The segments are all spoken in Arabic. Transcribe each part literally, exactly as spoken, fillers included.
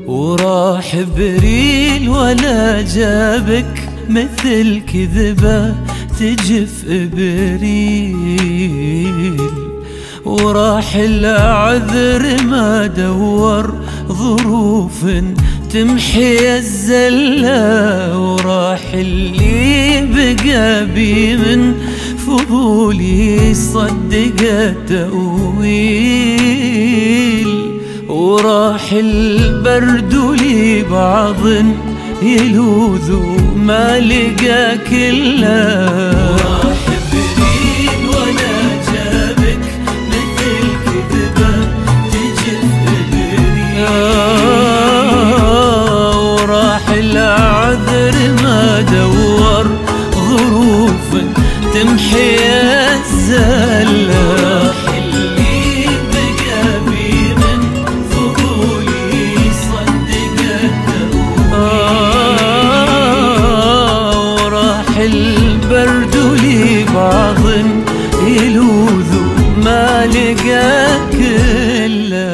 وراح بريل ولا جابك مثل كذبة تجف إبريل. وراح العذر ما دور ظروف تمحي الزلة. وراح اللي بقى بي من فضولي صدق التأويل. وراح البرد لي بعض يلوذ ما لقى كله. وراح بريل ولا جابك مثل كذبة تجف إبريل. وراح العذر ما دور ظروف تمحي الزلة. وراح اللي بقى بي من فضولي صدق التأويل. وراح البرد لي بعض يلوذ ما لقى كله.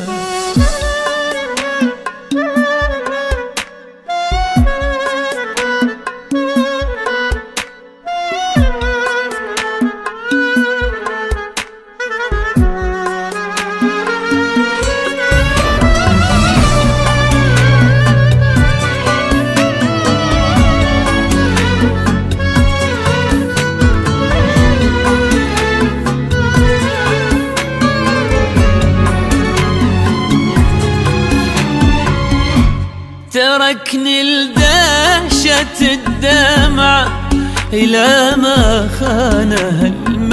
تركني لدهشة الدمع إلى ما خانها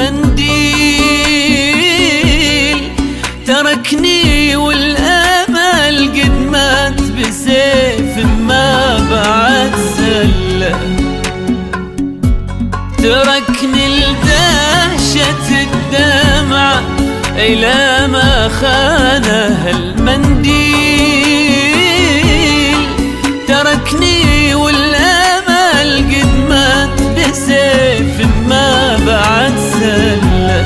المنديل. تركني والأمل قد مات بسيف ما بعد سلة. تركني لدهشة الدمع إلى ما خانها المنديل. تركني والأمل قد مات بسيف ما بعد سلة.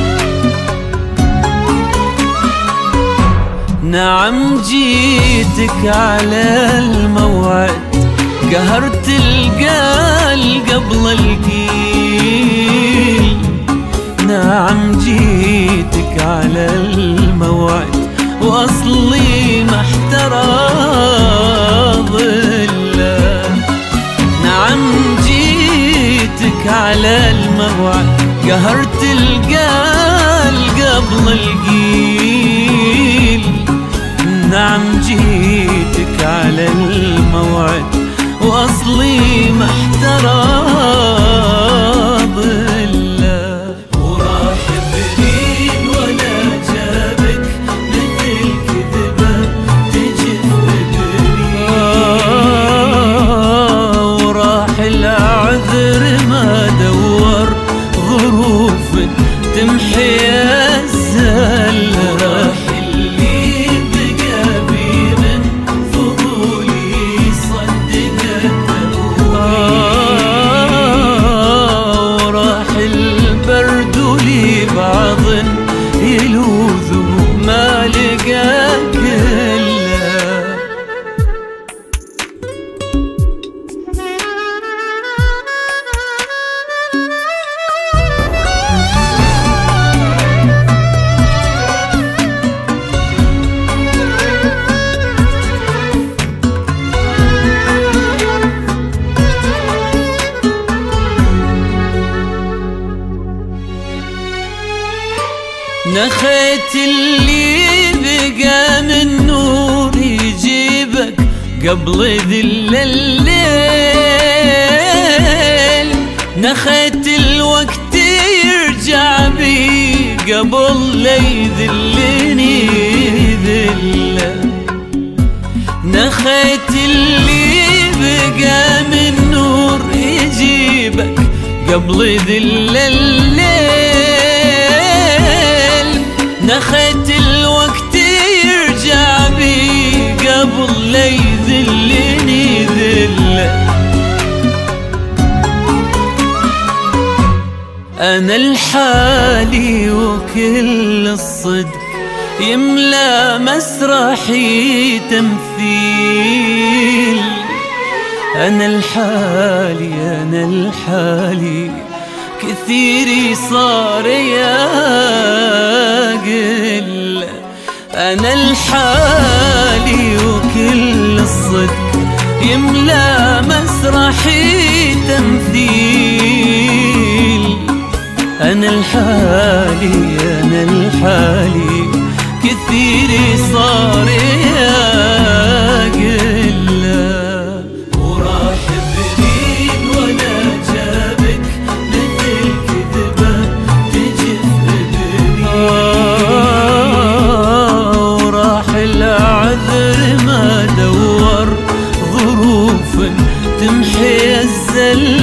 نعم جيتك على الموعد قهرت القال قبل القيل. نعم جيتك على الموعد وأصلي ما احترى ظله. نعم جيتك على الموعد قهرت القال قبل القيل. نعم جيتك على الموعد وأصلي ما احترى ظله. وراح بريل ولا جابك مثل كذبة تجف إبريل. وراح العذر ما دور ظروف تمحي الزلة. وراح اللي بقى بي من فضولي صدق التأويل. وراح البرد لي بعض يلوذ ما لقى كله. نخيت اللي بقى من نور يجيبك قبل ذل الليل. نخيت الوقت يرجع بي قبل لا يذلني ذله. نخيت اللي بقى من نور يجيبك قبل ذل الليل. نخيت الوقت يرجع بي قبل لا يذلني ذله. أنا الحالي وكل الصدق يملى مسرحي تمثيل. أنا الحالي أنا الحالي كثيري صار يا قل. أنا الحالي وكل الصدق يملى مسرحي تمثيل. أنا الحالي أنا الحالي كثيري صار يا قلة. وراح بمين ولا جابك مثل كذبة تجف ابني. وراح العذر ما دور ظروف تمحي الزل